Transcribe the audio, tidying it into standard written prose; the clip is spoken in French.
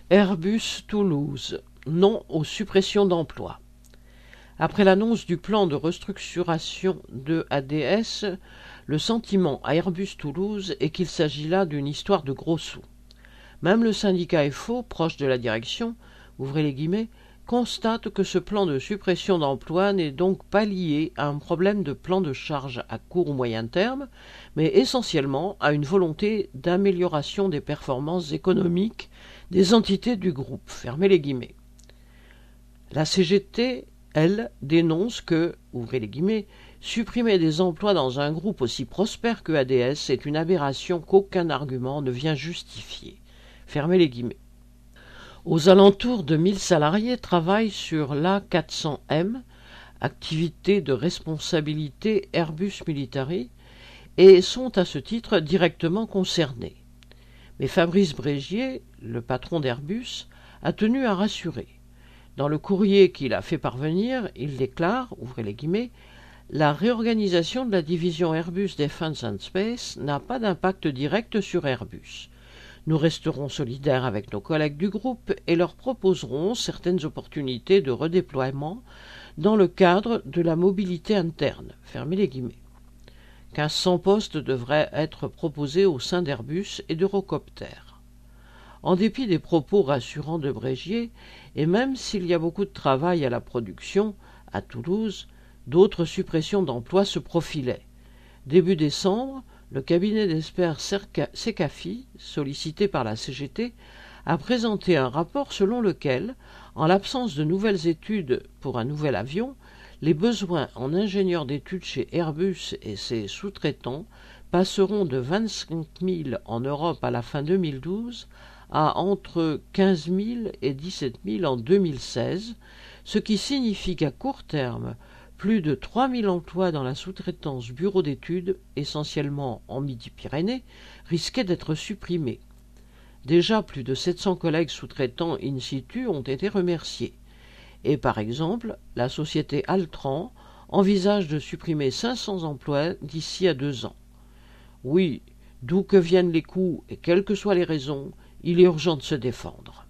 Airbus Toulouse, non aux suppressions d'emplois. Après l'annonce du plan de restructuration de ADS, le sentiment à Airbus Toulouse est qu'il s'agit là d'une histoire de gros sous. Même le syndicat FO, proche de la direction, ouvrez les guillemets, constate que ce plan de suppression d'emplois n'est donc pas lié à un problème de plan de charge à court ou moyen terme, mais essentiellement à une volonté d'amélioration des performances économiques des entités du groupe. Fermez les guillemets. La CGT, elle, dénonce que, ouvrez les guillemets, supprimer des emplois dans un groupe aussi prospère que ADS est une aberration qu'aucun argument ne vient justifier. Fermez les guillemets. Aux alentours de 1000 salariés travaillent sur l'A400M, activité de responsabilité Airbus Military, et sont à ce titre directement concernés. Mais Fabrice Brégier, le patron d'Airbus, a tenu à rassurer. Dans le courrier qu'il a fait parvenir, il déclare, ouvrez les guillemets, « La réorganisation de la division Airbus Defence and Space n'a pas d'impact direct sur Airbus. Nous resterons solidaires avec nos collègues du groupe et leur proposerons certaines opportunités de redéploiement dans le cadre de la mobilité interne. » Fermez les guillemets. 1500 postes devraient être proposés au sein d'Airbus et d'Eurocopter. En dépit des propos rassurants de Brégier, et même s'il y a beaucoup de travail à la production, à Toulouse, d'autres suppressions d'emplois se profilaient. Début décembre, le cabinet d'experts Secafi, sollicité par la CGT, a présenté un rapport selon lequel, en l'absence de nouvelles études pour un nouvel avion, les besoins en ingénieurs d'études chez Airbus et ses sous-traitants passeront de 25 000 en Europe à la fin 2012 à entre 15 000 et 17 000 en 2016, ce qui signifie qu'à court terme, plus de 3 000 emplois dans la sous-traitance bureau d'études, essentiellement en Midi-Pyrénées, risquaient d'être supprimés. Déjà plus de 700 collègues sous-traitants in situ ont été remerciés. Et par exemple, la société Altran envisage de supprimer 500 emplois d'ici à 2 ans. Oui, d'où que viennent les coûts et quelles que soient les raisons, il est urgent de se défendre.